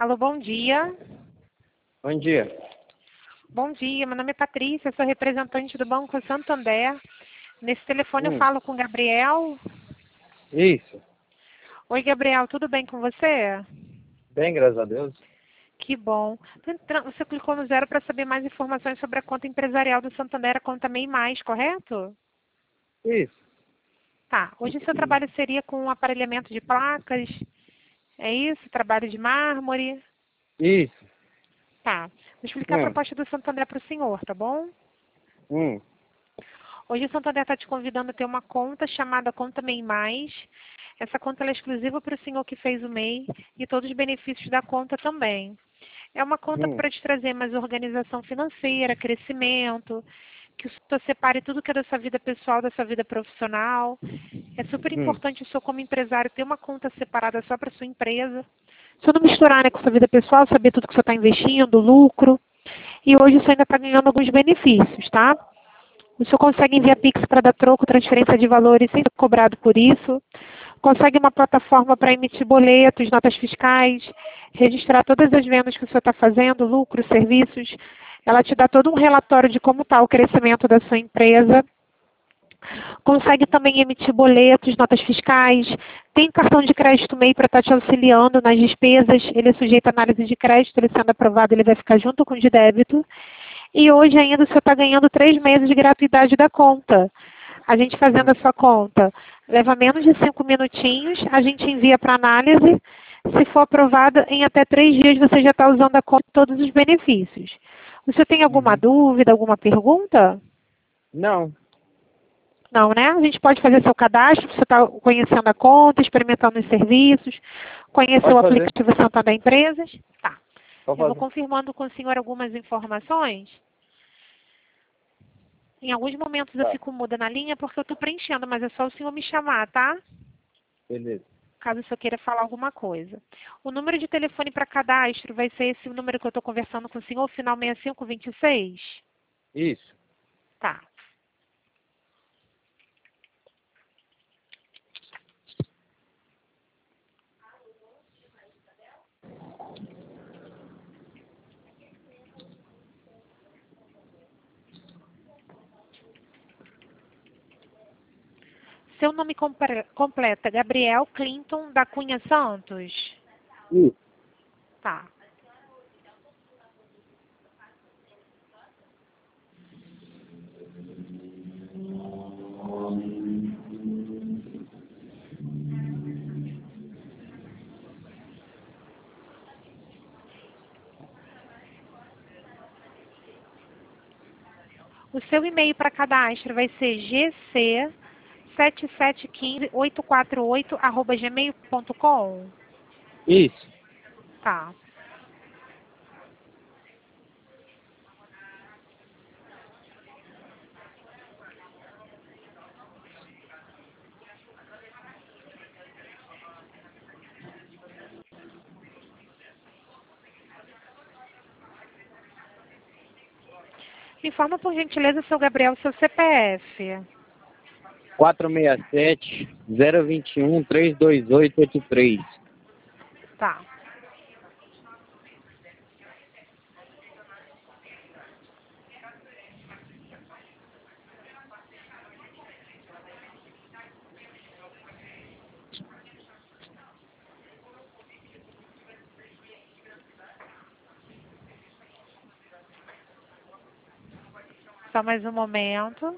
Alô, bom dia. Bom dia. Bom dia, meu nome é Patrícia, sou representante do Banco Santander. Nesse telefone eu falo com o Gabriel. Isso. Oi, Gabriel, tudo bem com você? Bem, graças a Deus. Que bom. Você clicou no 0 para saber mais informações sobre a conta empresarial do Santander, a conta MEI+, correto? Isso. Tá. Hoje seu trabalho seria com aparelhamento de placas, é isso? Trabalho de mármore? Isso. Tá. Vou explicar a proposta do Santander para o senhor, tá bom? Hum. Hoje o Santander está te convidando a ter uma conta chamada Conta MEI+. Essa conta ela é exclusiva para o senhor que fez o MEI e todos os benefícios da conta também. É uma conta para te trazer mais organização financeira, crescimento, que o senhor separe tudo que é da sua vida pessoal, da sua vida profissional. É super importante o senhor, como empresário, ter uma conta separada só para sua empresa. O senhor não misturar, né, com sua vida pessoal, saber tudo que o senhor está investindo, lucro. E hoje o senhor ainda está ganhando alguns benefícios, tá? O senhor consegue enviar Pix para dar troco, transferência de valores sem ser cobrado por isso. Consegue uma plataforma para emitir boletos, notas fiscais, registrar todas as vendas que o senhor está fazendo, lucros, serviços. Ela te dá todo um relatório de como está o crescimento da sua empresa. Consegue também emitir boletos, notas fiscais. Tem cartão de crédito MEI para estar te auxiliando nas despesas. Ele é sujeito à análise de crédito, ele sendo aprovado, ele vai ficar junto com o de débito. E hoje ainda o senhor está ganhando 3 meses de gratuidade da conta. A gente fazendo a sua conta leva menos de 5 minutinhos, a gente envia para análise. Se for aprovada, em até 3 dias você já está usando a conta e todos os benefícios. O senhor tem alguma dúvida, alguma pergunta? Não. Não, né? A gente pode fazer seu cadastro, você está conhecendo a conta, experimentando os serviços, conhecer Pode o fazer. aplicativo Santander Empresas. Tá. Pode Eu vou fazer. confirmando com o senhor algumas informações. Em alguns momentos eu Tá. fico muda na linha porque eu estou preenchendo, mas é só o senhor me chamar, tá? Beleza. Caso o senhor queira falar alguma coisa. O número de telefone para cadastro vai ser esse número que eu estou conversando com o senhor, final 6526? Isso. Tá. Seu nome completa, Gabriel Clinton da Cunha Santos? Isso. Tá. O seu e-mail para cadastro vai ser gc7715848@gmail.com? Isso. Tá. Me informa, por gentileza, seu Gabriel, seu CPF. 467-021-32883. Tá. Só mais um momento.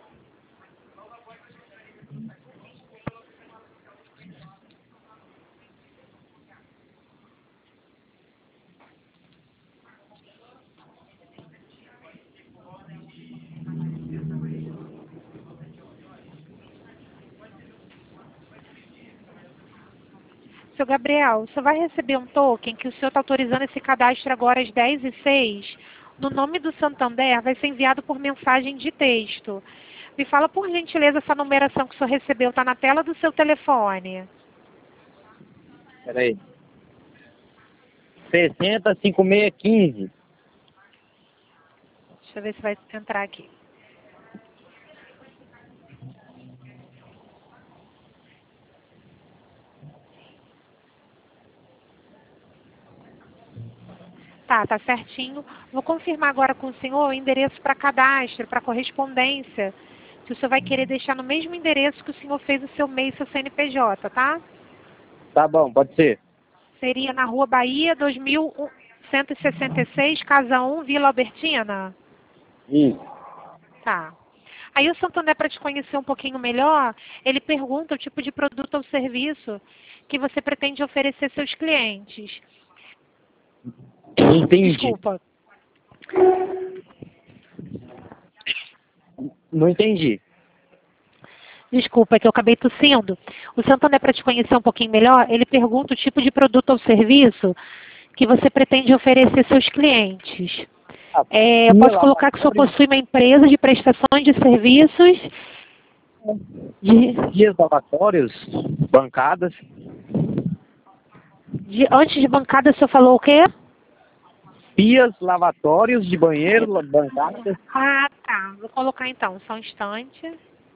Seu Gabriel, o senhor vai receber um token que o senhor está autorizando esse cadastro agora às 10h06. No nome do Santander, vai ser enviado por mensagem de texto. Me fala, por gentileza, essa numeração que o senhor recebeu. Está na tela do seu telefone. Peraí. 60-5615. Deixa eu ver se vai entrar aqui. Tá certinho. Vou confirmar agora com o senhor o endereço para cadastro, para correspondência. Se o senhor vai querer deixar no mesmo endereço que o senhor fez o seu MEI e seu CNPJ, tá? Tá bom, pode ser. Seria na Rua Bahia, 2166, Casa 1, Vila Albertina? Isso. Tá. Aí o Santander, para te conhecer um pouquinho melhor, ele pergunta o tipo de produto ou serviço que você pretende oferecer aos seus clientes. Entendi. Desculpa. Não entendi. Desculpa, é que eu acabei tossindo. O Santander, para te conhecer um pouquinho melhor, ele pergunta o tipo de produto ou serviço que você pretende oferecer aos seus clientes. Eu posso colocar que o senhor possui uma empresa de prestações de serviços Dias lavatórios, bancadas, antes de bancada, o senhor falou o quê? pias, lavatórios de banheiro, bancadas. Ah, tá. Vou colocar então, só um instante.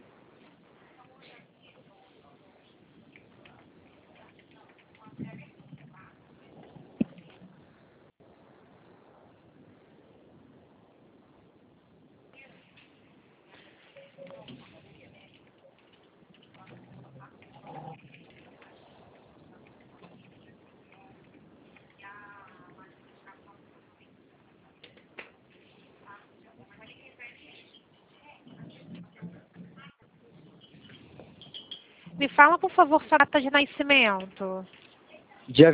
Me fala, por favor, sua data de nascimento. Dia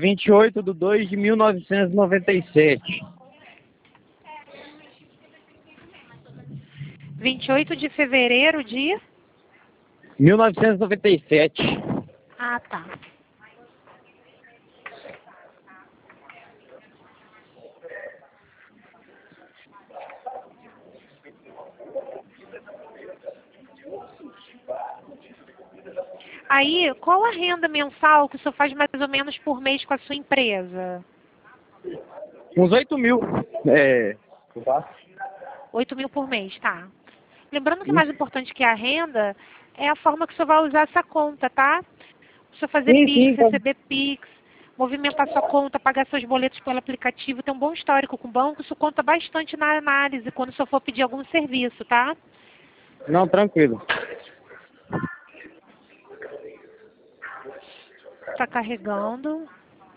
28/2/1997. 28 de fevereiro de... 1997. Ah, tá. Aí, qual a renda mensal que o senhor faz mais ou menos por mês com a sua empresa? Uns 8.000. Eu faço. 8 mil por mês, tá. Lembrando que mais importante que a renda é a forma que o senhor vai usar essa conta, tá? O senhor fazer Pix, Sim, receber Pix, movimentar sua conta, pagar seus boletos pelo aplicativo, ter um bom histórico com o banco, isso conta bastante na análise quando o senhor for pedir algum serviço, tá? Não, tranquilo. Tá carregando.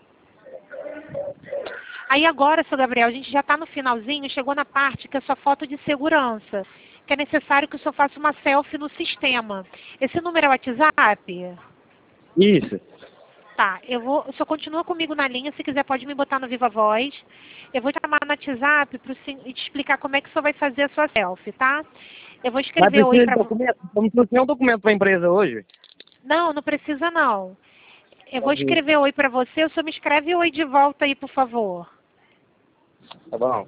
Aí agora, seu Gabriel, a gente já está no finalzinho, chegou na parte que é sua foto de segurança, que é necessário que o senhor faça uma selfie no sistema. Esse número é o WhatsApp? Isso. Tá, o senhor continua comigo na linha, se quiser pode me botar no Viva Voz. Eu vou te chamar no WhatsApp e te explicar como é que o senhor vai fazer a sua selfie, tá? Eu vou Mas escrever oi precisa de para... documento? Vamos ter um documento para a empresa hoje? Não, não precisa não. Eu vou escrever oi para você, o senhor me escreve oi de volta aí, por favor. Tá bom.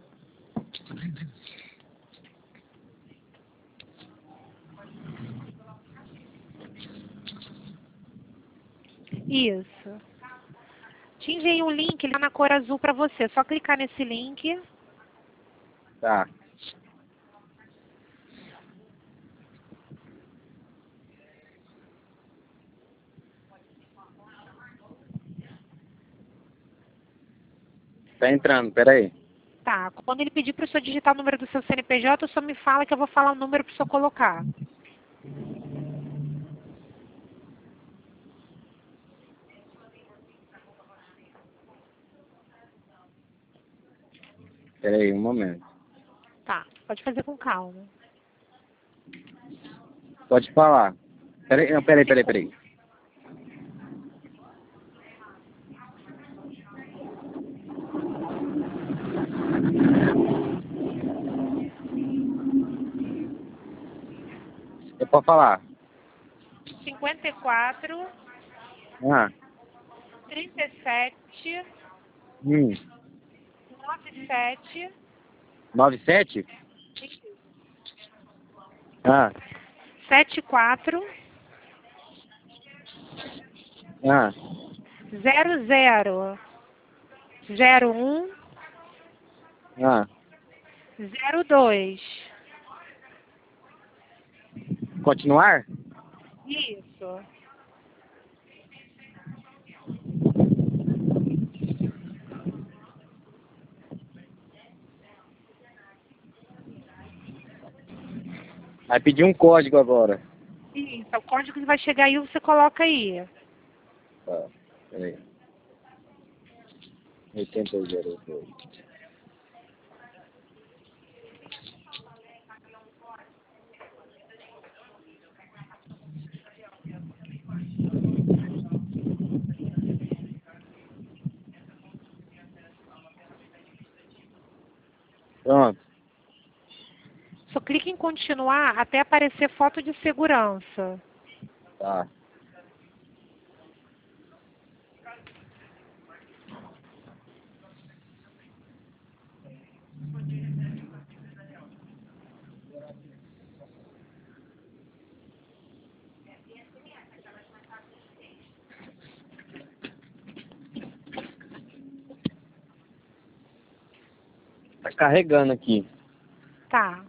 Isso. Te enviei um link, ele tá na cor azul para você. Só clicar nesse link. Tá. Tá entrando, peraí. Tá, quando ele pedir para o senhor digitar o número do seu CNPJ, o senhor me fala que eu vou falar o número para o senhor colocar. Peraí, um momento. Tá, pode fazer com calma. Pode falar. Peraí, não, peraí. Eu posso falar. 54, Ah. 37, Hum. 97, 97? Ah. 74, Ah. 00, 01, Ah. 02. Continuar? Isso. Vai pedir um código agora. Isso, é o código que vai chegar aí, você coloca aí. Tá, peraí. 8002. Pronto. Só clica em continuar até aparecer foto de segurança. Tá. Tá carregando aqui. Tá.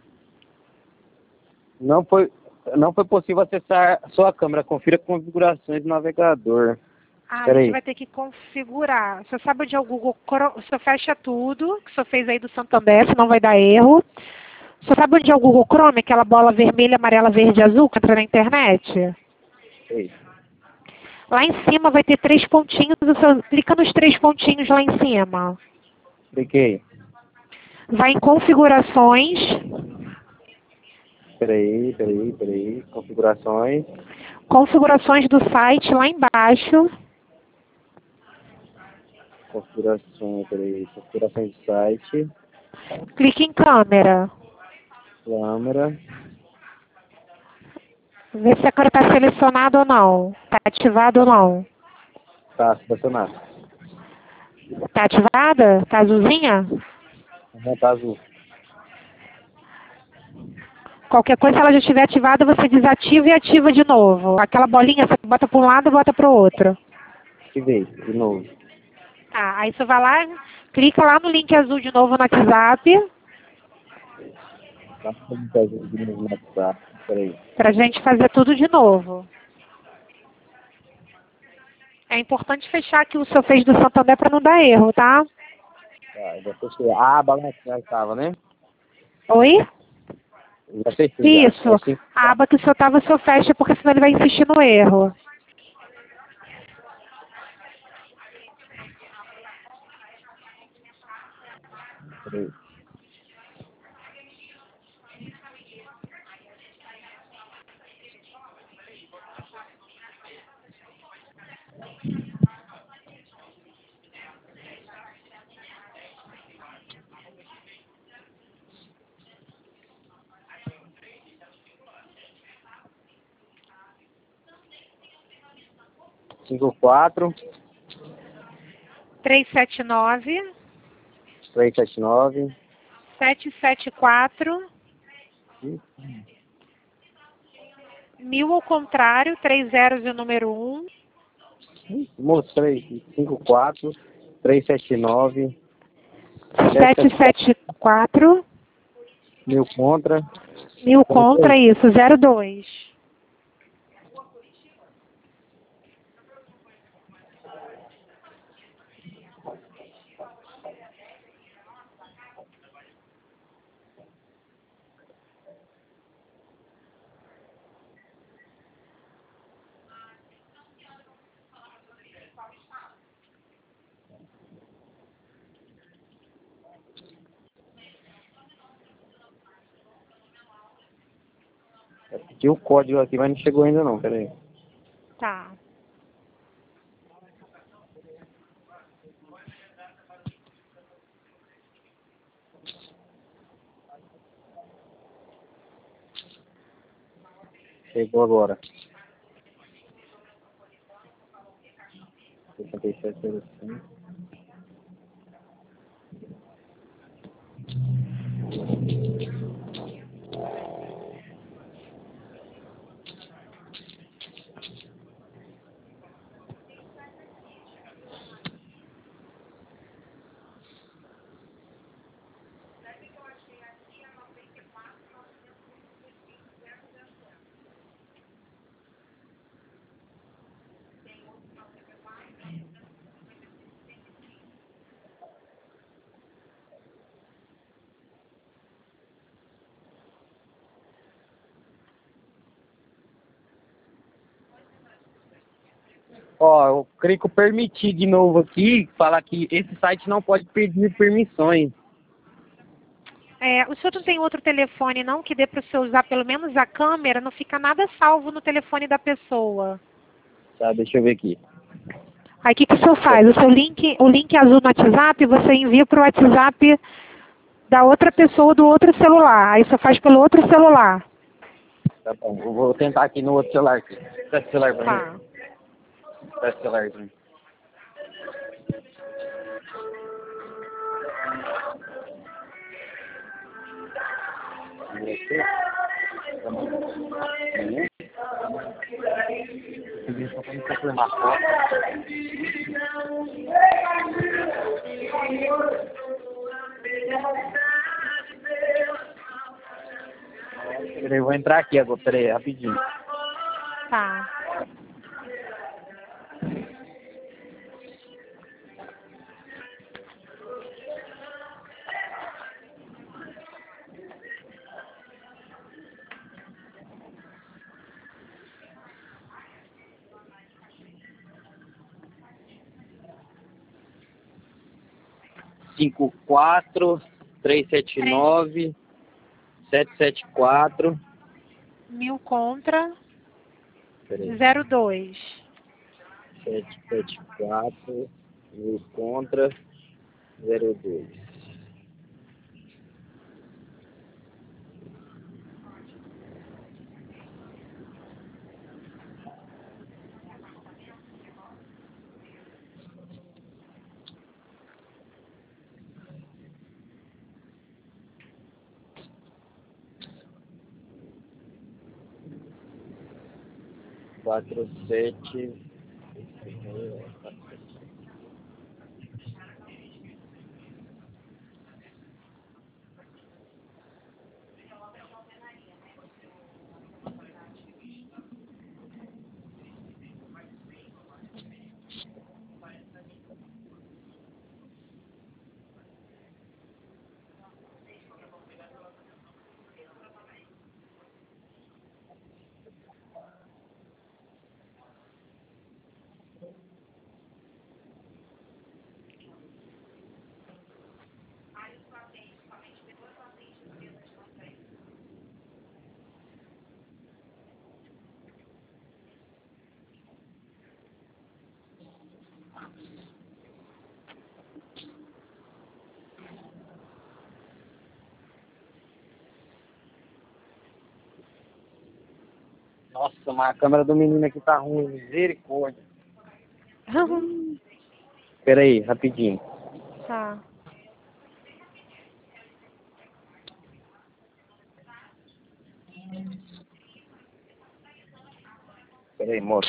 Não foi possível acessar sua câmera. Confira configurações do navegador. Ah, a Espera gente aí. vai ter que configurar. Você sabe onde é o Google Chrome? Você fecha tudo que você fez aí do Santander, senão vai dar erro. Você sabe onde é o Google Chrome? Aquela bola vermelha, amarela, verde e azul que entra na internet? Ei. Lá em cima vai ter 3 pontinhos. Você clica nos 3 pontinhos lá em cima. Cliquei. Vai em configurações. Peraí. Configurações. Configurações do site lá embaixo. Configurações do site. Clique em câmera. Câmera. Vê se a câmera está selecionada ou não. Está ativada ou não. Tá, selecionado. Está ativada? Está azulzinha? Tá azul. Qualquer coisa, se ela já estiver ativada, você desativa e ativa de novo. Aquela bolinha, você bota para um lado e bota para o outro. Ativei, de novo. Tá, aí você vai lá, clica lá no link azul de novo no WhatsApp, Tá, como tá azul de novo no WhatsApp. Peraí. para a gente fazer tudo de novo. É importante fechar aqui o seu Face do Santander para não dar erro, tá? Tá, já fechei. A aba lá que já estava, né? Oi? Já fechei já. Isso. É assim. A aba que o senhor estava, o senhor fecha, porque senão ele vai insistir no erro. Peraí. Cinco, quatro, 379 379. 774 1000 ao contrário, 3 zeros e o número 1. Mostrei. 54, 379. 774 Mil contra. 1000 contra isso, 02. Tinha o código aqui, mas não chegou ainda não. Peraí. Tá. Chegou agora. 6705. Ó, eu creio que eu permiti de novo aqui, falar que esse site não pode pedir permissões. O senhor não tem outro telefone não que dê para o senhor usar pelo menos a câmera? Não fica nada salvo no telefone da pessoa. Tá, deixa eu ver aqui. Aí o que o senhor faz? O link azul no WhatsApp, você envia para o WhatsApp da outra pessoa do outro celular. Aí você faz pelo outro celular. Tá bom, eu vou tentar aqui no outro celular aqui. Presta o celular pra Tá. mim. Presta o celular pra mim. Só pra me confirmar. Peraí, eu vou entrar aqui agora, peraí, rapidinho. Tá. Cinco quatro 379 774. 1000 contra Peraí. 02. 774 mil contra 02. Quatro sete. Nossa, mas a câmera do menino aqui tá ruim, misericórdia. Pera aí, rapidinho. Tá. Pera aí, moço.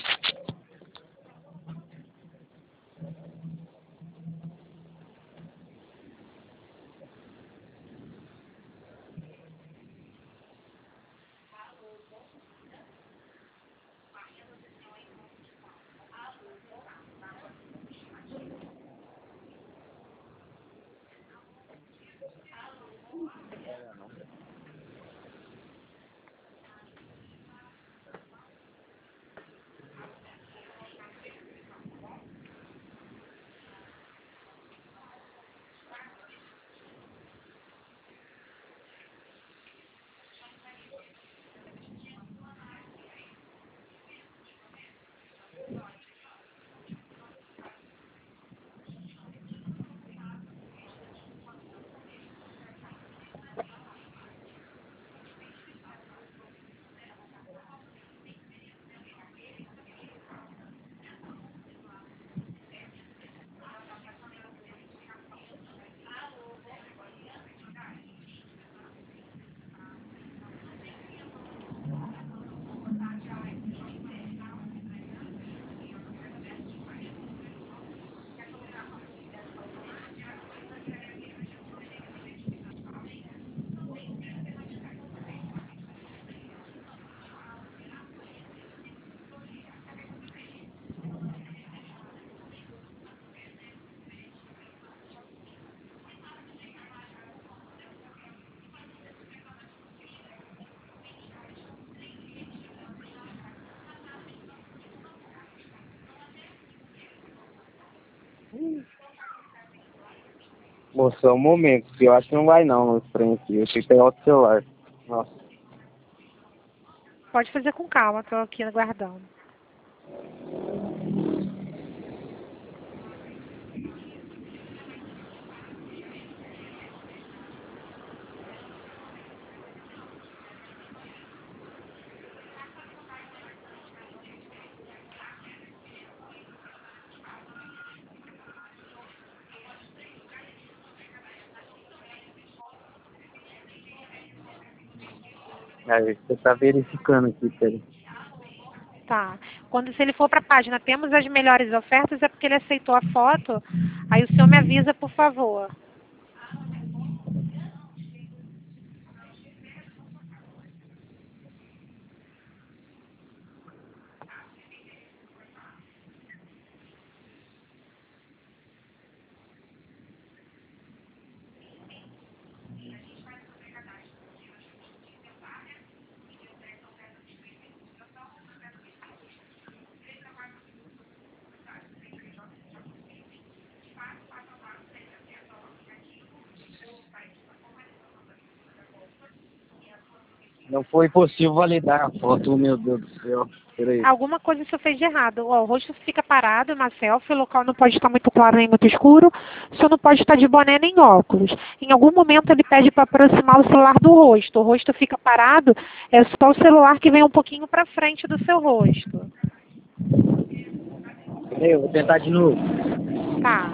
Moço, só um momento, que eu acho que não vai não, esse trem aqui. Eu tenho que pegar outro celular. Nossa. Pode fazer com calma, tô aqui aguardando. Aí, você tá verificando aqui, peraí. Tá. Se ele for para a página, temos as melhores ofertas, é porque ele aceitou a foto. Aí o senhor me avisa, por favor. Não foi possível validar a foto, meu Deus do céu. Peraí. Alguma coisa o senhor fez de errado. Ó, o rosto fica parado, uma selfie, o local não pode estar muito claro nem muito escuro, o senhor não pode estar de boné nem óculos. Em algum momento ele pede para aproximar o celular do rosto. O rosto fica parado, é só o celular que vem um pouquinho para frente do seu rosto. Peraí, eu vou tentar de novo. Tá.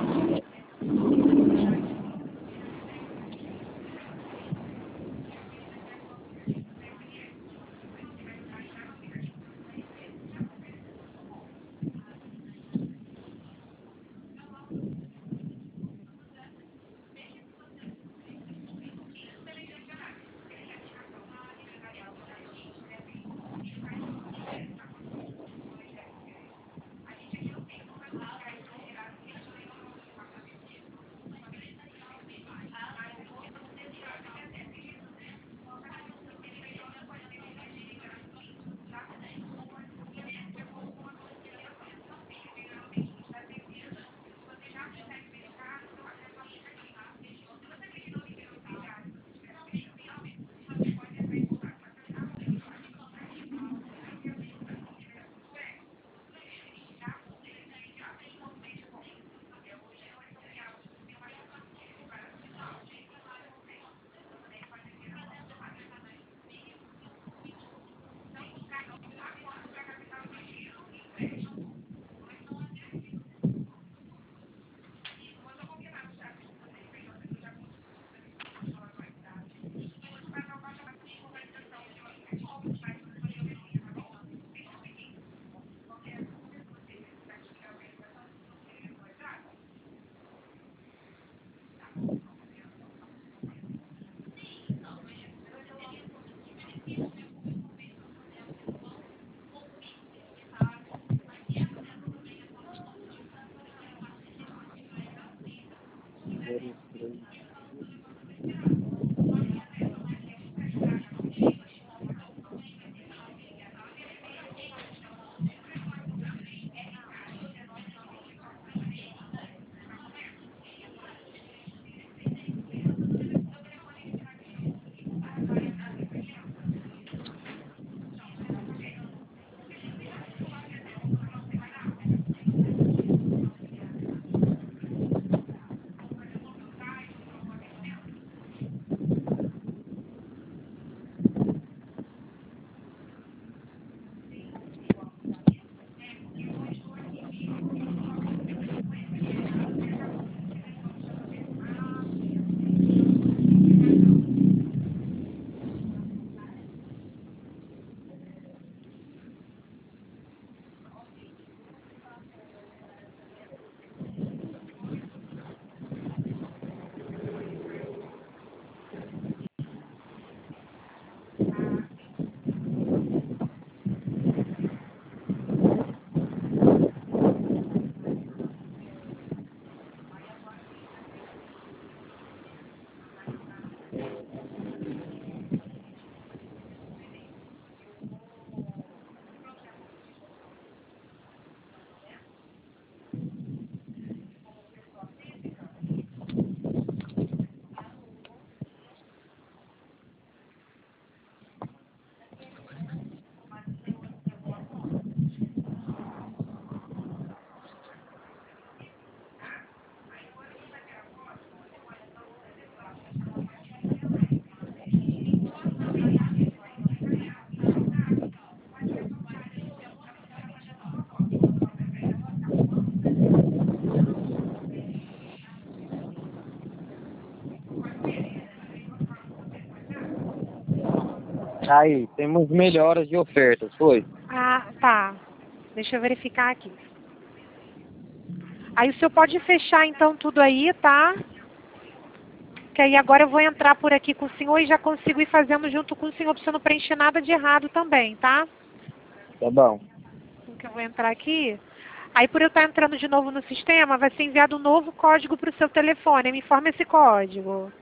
Aí, temos melhoras de ofertas, foi? Ah, tá. Deixa eu verificar aqui. Aí o senhor pode fechar então tudo aí, tá? Que aí agora eu vou entrar por aqui com o senhor e já consigo ir fazendo junto com o senhor para o senhor não preencher nada de errado também, tá? Tá bom. Então que eu vou entrar aqui. Aí por eu estar entrando de novo no sistema, vai ser enviado um novo código para o seu telefone. Me informa esse código.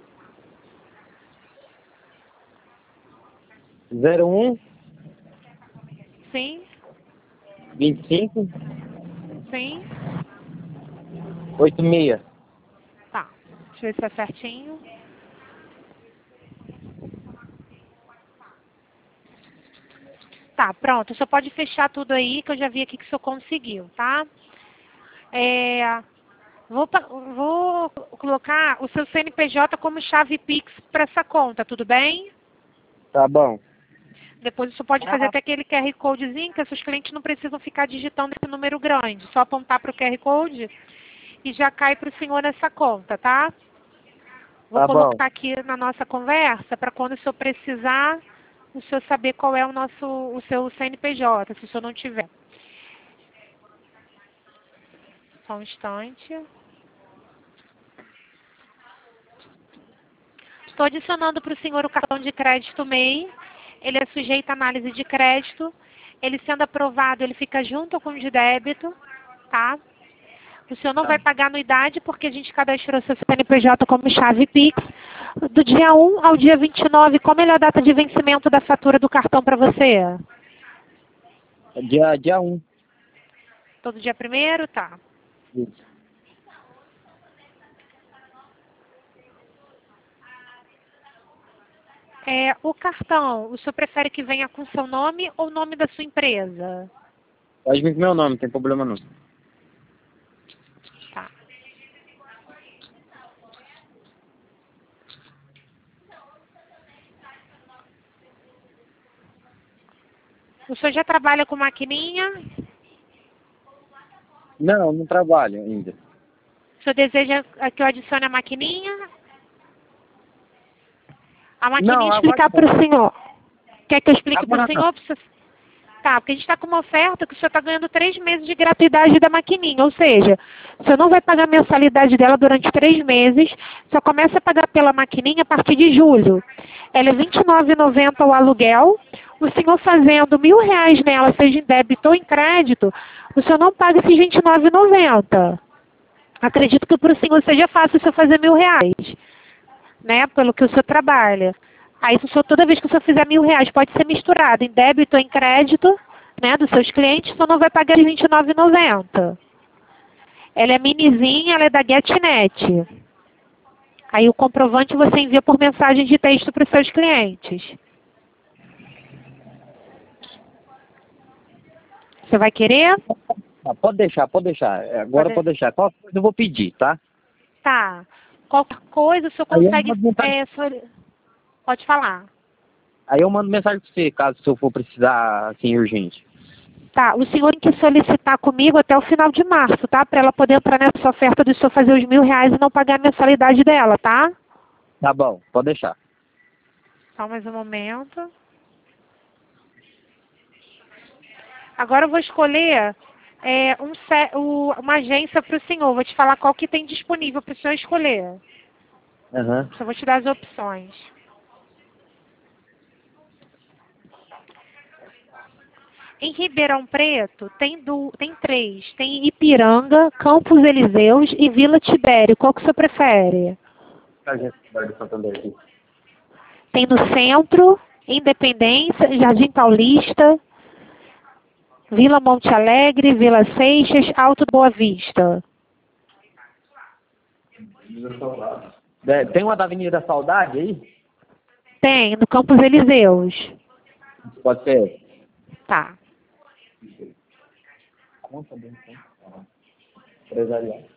01 Sim, 25 sim. 86. Tá. Deixa eu ver se é certinho. Tá, pronto. O senhor pode fechar tudo aí, que eu já vi aqui que o senhor conseguiu, tá? Vou colocar o seu CNPJ como chave Pix para essa conta, tudo bem? Tá bom. Depois o senhor pode fazer até aquele QR Codezinho, que os seus clientes não precisam ficar digitando esse número grande. Só apontar para o QR Code e já cai para o senhor nessa conta, tá? Vou Tá bom. colocar aqui na nossa conversa para quando o senhor precisar, o senhor saber qual é o seu CNPJ, se o senhor não tiver. Só um instante. Estou adicionando para o senhor o cartão de crédito MEI. Ele é sujeito à análise de crédito. Ele sendo aprovado, ele fica junto com o de débito, tá? O senhor não vai pagar anuidade porque a gente cadastrou seu CNPJ como chave Pix. Do dia 1 ao dia 29, qual a melhor data de vencimento da fatura do cartão para você? Dia 1. Todo dia 1º? Tá. Isso. O cartão, o senhor prefere que venha com seu nome ou nome da sua empresa? Pode vir com meu nome, não tem problema não. Tá. O senhor já trabalha com maquininha? Não, não trabalho ainda. O senhor deseja que eu adicione a maquininha? A Não, maquininha agora explicar para o senhor. Quer que eu explique para o não. senhor? Tá, porque a gente está com uma oferta que o senhor está ganhando 3 meses de gratuidade da maquininha. Ou seja, o senhor não vai pagar a mensalidade dela durante 3 meses, só começa a pagar pela maquininha a partir de julho. Ela é R$ 29,90 o aluguel. O senhor fazendo R$ 1.000 nela, seja em débito ou em crédito, o senhor não paga esses R$ 29,90. Acredito que para o senhor seja fácil o senhor fazer R$ 1.000, né? Pelo que o senhor trabalha. Aí, se o senhor, toda vez que o senhor fizer R$ 1.000, pode ser misturado em débito ou em crédito, né, dos seus clientes, o senhor não vai pagar R$ 29,90. Ela é minizinha, ela é da GetNet. Aí o comprovante você envia por mensagem de texto para os seus clientes. Você vai querer? Pode deixar, pode deixar. Agora Pode. pode deixar. Qual coisa eu vou pedir, tá? Tá. Qualquer coisa o senhor Aí eu consegue... mando mensagem, Pode falar. aí eu mando mensagem pra você, caso se eu for precisar, assim, urgente. Tá, o senhor tem que solicitar comigo até o final de março, tá? Para ela poder entrar nessa oferta do senhor fazer os R$ 1.000 e não pagar a mensalidade dela, tá? Tá bom, pode deixar. Só mais um momento. Agora eu vou escolher uma agência para o senhor. Vou te falar qual que tem disponível para o senhor escolher. Aham. Só vou te dar as opções. Em Ribeirão Preto tem 3. Tem Ipiranga, Campos Elíseos e Vila Tibério. Qual que o senhor prefere? Agência do Santander aqui. Tem no centro, Independência, Jardim Paulista, Vila Monte Alegre, Vila Seixas, Alto Boa Vista. Tem uma da Avenida da Saudade aí? Tem, no Campos Elíseos. Pode ser. Tá. Conta bem, empresarial.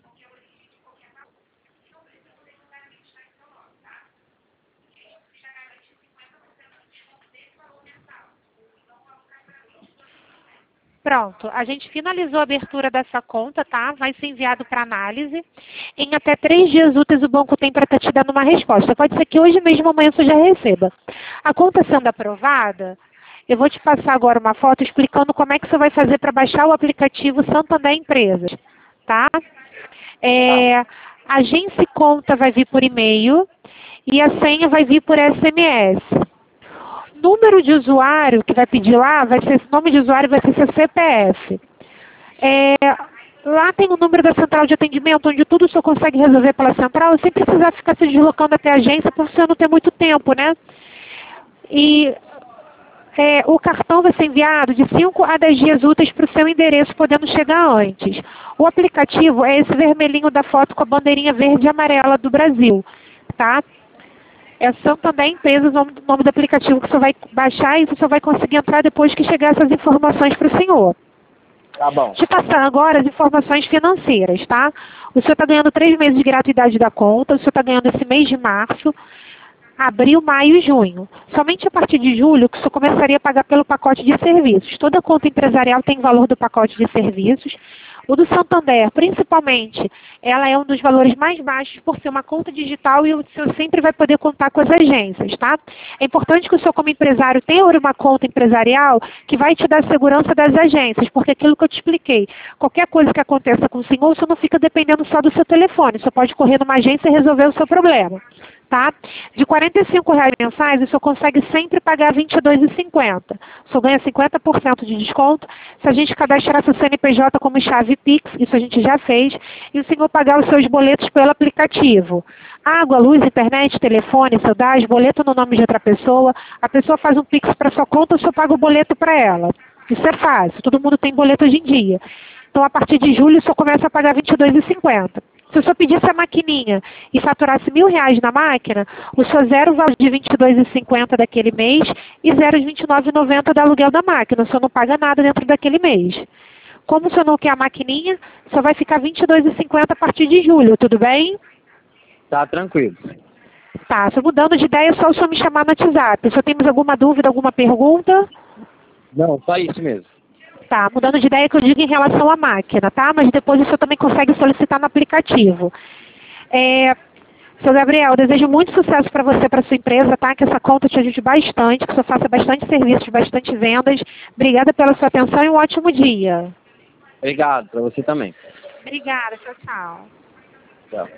Pronto, a gente finalizou a abertura dessa conta, tá? Vai ser enviado para análise. Em até 3 dias úteis o banco tem para estar te dando uma resposta. Pode ser que hoje mesmo, amanhã você já receba. A conta sendo aprovada, eu vou te passar agora uma foto explicando como é que você vai fazer para baixar o aplicativo Santander Empresas, tá? A agência conta vai vir por e-mail e a senha vai vir por SMS. Número de usuário que vai pedir lá, nome de usuário vai ser seu CPF. Lá tem o número da central de atendimento, onde tudo o senhor consegue resolver pela central, sem precisar ficar se deslocando até a agência, para o senhor não ter muito tempo, né? E o cartão vai ser enviado de 5 a 10 dias úteis para o seu endereço, podendo chegar antes. O aplicativo é esse vermelhinho da foto com a bandeirinha verde e amarela do Brasil, tá? É Santander Empresas, o nome do aplicativo que você vai baixar e você vai conseguir entrar depois que chegar essas informações para o senhor. Tá bom. Te passar agora as informações financeiras, tá? O senhor está ganhando 3 meses de gratuidade da conta, o senhor está ganhando esse mês de março, abril, maio e junho. Somente a partir de julho que o senhor começaria a pagar pelo pacote de serviços. Toda conta empresarial tem valor do pacote de serviços. O do Santander, principalmente, ela é um dos valores mais baixos por ser uma conta digital e o senhor sempre vai poder contar com as agências, tá? É importante que o senhor, como empresário, tenha uma conta empresarial que vai te dar segurança das agências, porque aquilo que eu te expliquei, qualquer coisa que aconteça com o senhor não fica dependendo só do seu telefone, o senhor pode correr numa agência e resolver o seu problema. Tá? De R$ 45 mensais, o senhor consegue sempre pagar R$ 22,50. O senhor ganha 50% de desconto. Se a gente cadastrar seu CNPJ como chave Pix, isso a gente já fez, e o senhor pagar os seus boletos pelo aplicativo. Água, luz, internet, telefone, saudade, boleto no nome de outra pessoa. A pessoa faz um Pix para sua conta, o senhor paga o boleto para ela. Isso é fácil, todo mundo tem boleto hoje em dia. Então, a partir de julho, o senhor começa a pagar R$ 22,50. Se o senhor pedisse a maquininha e faturasse R$ 1.000 na máquina, o senhor zero o valor de R$ 22,50 daquele mês e zero os R$ 29,90 do aluguel da máquina. O senhor não paga nada dentro daquele mês. Como o senhor não quer a maquininha, só vai ficar R$ 22,50 a partir de julho, tudo bem? Tá tranquilo. Tá, se mudando de ideia, é só o senhor me chamar no WhatsApp. Se o senhor tem mais alguma dúvida, alguma pergunta? Não, só isso mesmo. Tá, mudando de ideia que eu digo em relação à máquina, tá? Mas depois o senhor também consegue solicitar no aplicativo. Seu Gabriel, eu desejo muito sucesso para você, para sua empresa, tá? Que essa conta te ajude bastante, que o senhor faça bastante serviços, bastante vendas. Obrigada pela sua atenção e um ótimo dia. Obrigado, para você também. Obrigada, tchau, tchau. Tchau.